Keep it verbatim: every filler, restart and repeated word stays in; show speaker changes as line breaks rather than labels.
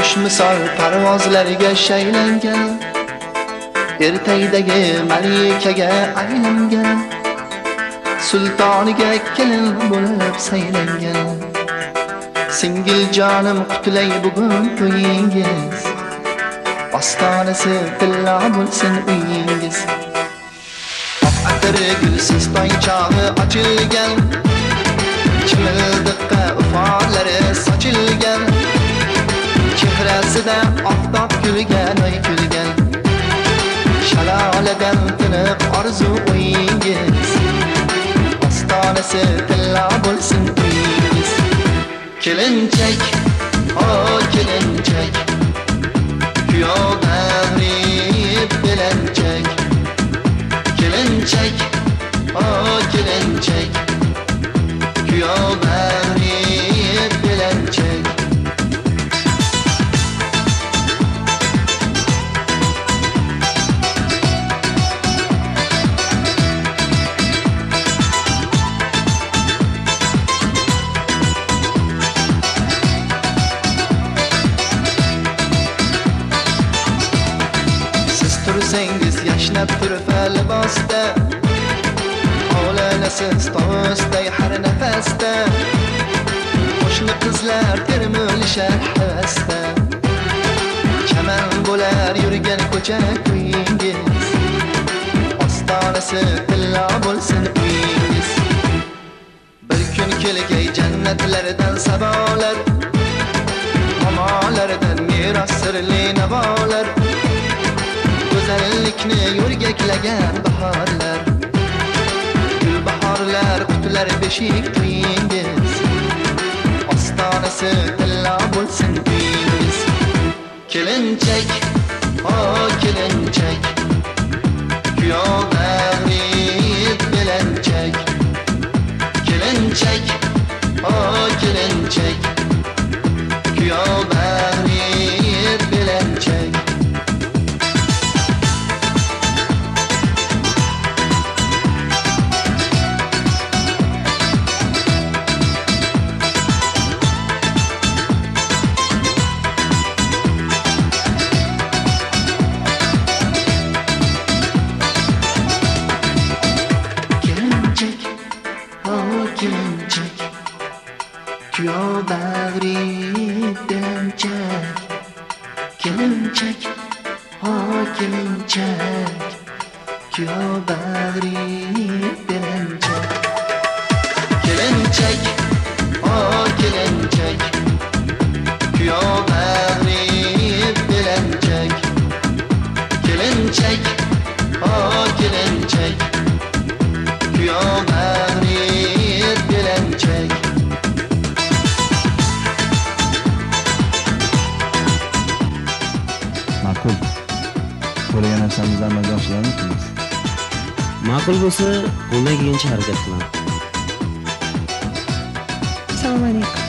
Qush misol parvozlariga shaylangan, ertaydagi malikaga aylangan, sultoniga kelin bo'lib saylangan. Singil jonim qutlay bugun to'yingiz, ostonasi tilla bo'lsin uyingiz. Atri gulsiz toy chog'i ochilgan, chimildiqqa ufonlari sochilgan, chehrasida oftob kulgan oy kulgan. Shaloladan tiniq orzu o'yingiz, ostonasi tilla bo'lsin uyingiz. Kelinchak, oh kelinchak, kuyov davri belanchak. Kelinchak, oh kelinchak, kuyov davri belanchak. Tursangiz yashnab turfa libosda, olanasiz tovusday har nafasda, qo'shni qizlar termilishar havasda. Chaman bo'lar yurgan ko'cha kuyingiz, ostonasi tilla bo'lsin uyingiz. Bir kun kelgay jannatlardan sabolar, momolardan meros sirli navolar, go'zallikni yo'rgaklagan bahorlar, gul bahorlar qutlar beshik to'yingiz, ostonasi tilla bo'lsin uyingiz. Kelinchak, oh kelinchak, kuyov davri belanchak. Kelinchak, oh kelinchak, kuyov davri belanchak. Kuyov bag'ri belanchak. Kelinchak, oh kelinchak, kuyov bag'ri belanchak. Kelinchak, oh kelinchak, kuyov bag'ri belanchak. Kelinchak, oh kelinchak, kuyov bag'ri belanchak.
Ma'qul. Qo'lagan narsamizni amalga oshiramiz.
Ma'qul bo'lsa, qo'ldan kelgancha harakat qilaman.
Assalomu alaykum.